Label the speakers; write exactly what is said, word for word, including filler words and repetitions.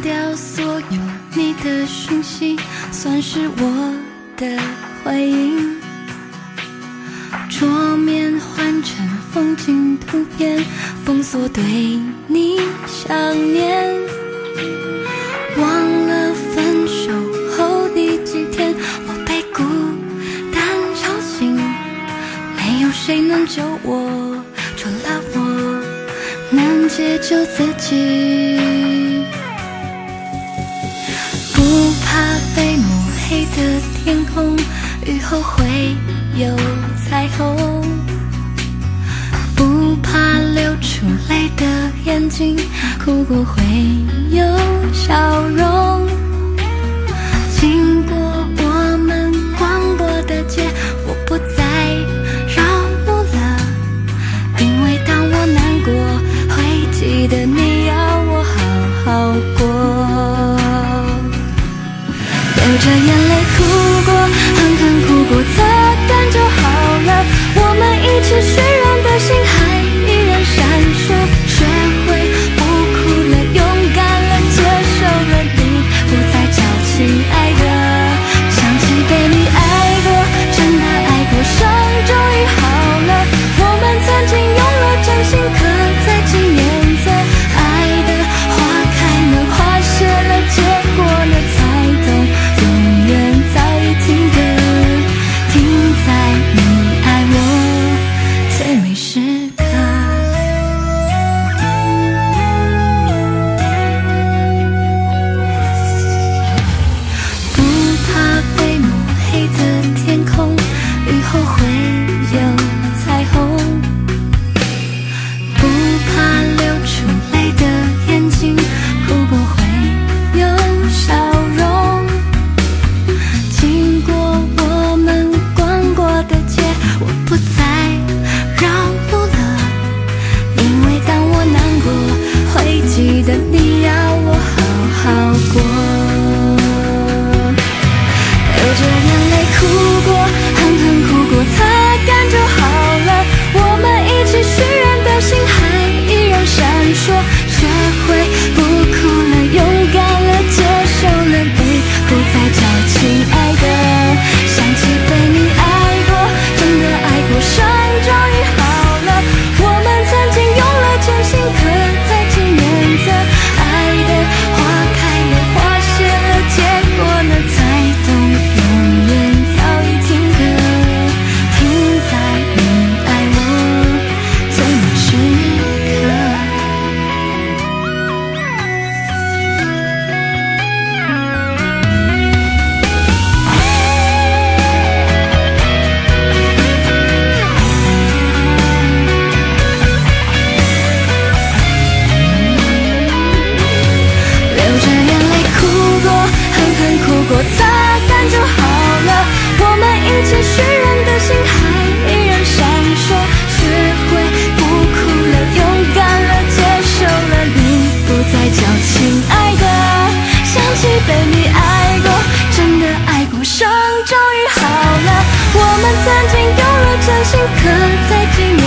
Speaker 1: 掉所有你的讯息，算是我的回应。桌面换成风景图片，封锁对你想念。忘了分手后第几天，我被孤单吵醒，没有谁能救我，除了我能解救自己。不怕被抹黑的天空，雨后会有彩虹。不怕流出泪的眼睛，哭过会有笑容。经过我们逛过的街，我不再绕路了，因为当我难过，会记得你要我好好过。流着眼泪哭过，狠狠哭过，擦干就好了。我们一起许愿的心还依然闪烁，学会不哭了，勇敢了，接受了你不再叫亲爱的。想起被你爱过，真的爱过，伤终于好了。我们曾经用了真心，可在几年前，爱的花开了，花谢了，结果了，才懂永远早已停格，停在你爱我最美时刻。不怕被抹黑的天空，雨后会有彩虹。不怕流出泪的眼睛，哭过会有笑容。经过我们逛过的街，我不再绕路了，因为当我难过，会记得你要我好好过。流着眼泪哭过，狠狠哭过，擦干就好了。我们一起许愿的心还依然闪烁，学会不哭了，勇敢了，接受了你不再叫亲爱的。想起被你爱过，真的爱过，伤终于好了。我们曾经用了真心，可在几年前，爱的花开了，花谢了，结果呢，才懂永远早已停格，停在你爱我最美时刻。流着眼泪哭过，狠狠哭过，擦干就好了。我们一起许愿的心还依然闪烁，学会不哭了，勇敢了，接受了你不再叫亲爱的。想起被你爱过，真的爱过，伤终于好了。我们曾经用了真心，可在几年